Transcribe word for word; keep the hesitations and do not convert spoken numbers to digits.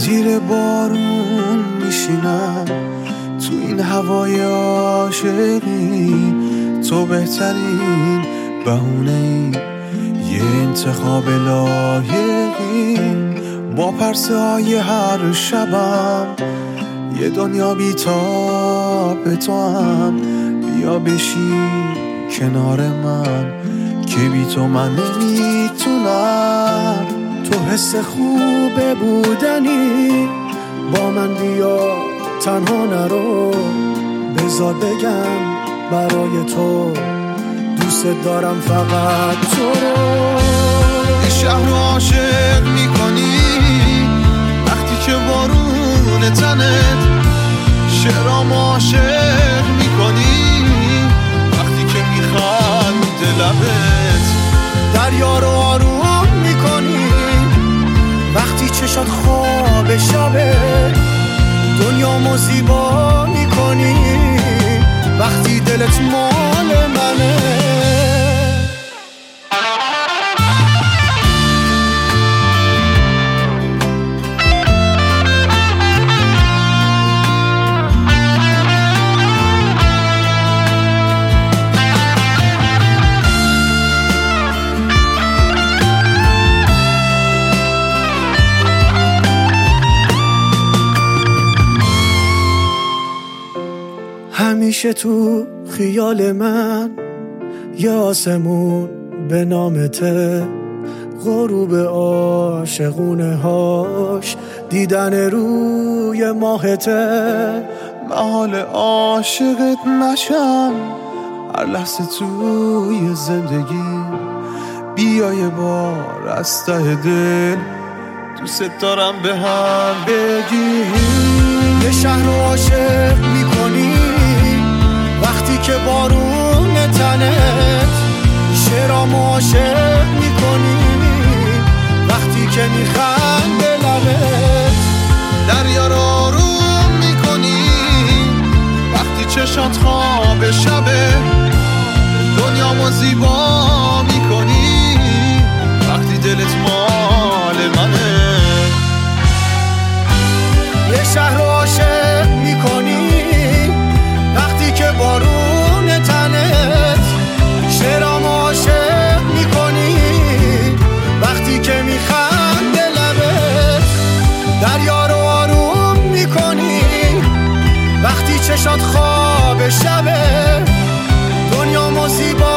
زیر بارون میشینم تو این هوای عاشقی، تو بهترین بهونه، یه انتخاب لایقی. با پرسه های هر شبم یه دنیا بی‌تاب تو هم، بیا بشی کنار من که بی تو من نمیتونم. تو حس خوب بودنی، با من بیا تنها نرو، بذار بگم برای تو دوست دارم فقط تو رو. یه شهر رو عاشق میکنی وقتی که بارون تنت، شعرام عاشق میکنی وقتی که میخند لبت، دریا رو آروم میکنی وقتی چشات خواب شبه، دنیامو زیبا میکنی وقتی دلت مال منه. همیشه تو خیال من یه آسمون به نامته، غروب عاشقونه هاش دیدن روی ماهته. محال عاشقت نشم هر لحظه توی زندگی، بیا یه بار از ته دل دوست دارم به هم بگی. یه شهر رو عاشق میکنی وقتی که بارون تنت، شعرام عاشق میکنی وقتی که میخنده لبت، دریا رو آروم میکنی وقتی چشات خواب شبه، دنیامو زیبا میکنی وقتی دلت مال منه. یه شهر رو عاشق میکنی وقتی که بارون تنت، شعرام عاشق میکنی وقتی که میخنده لبت، دریا رو آروم میکنی وقتی چشات خواب شبه، دنیامو زیبا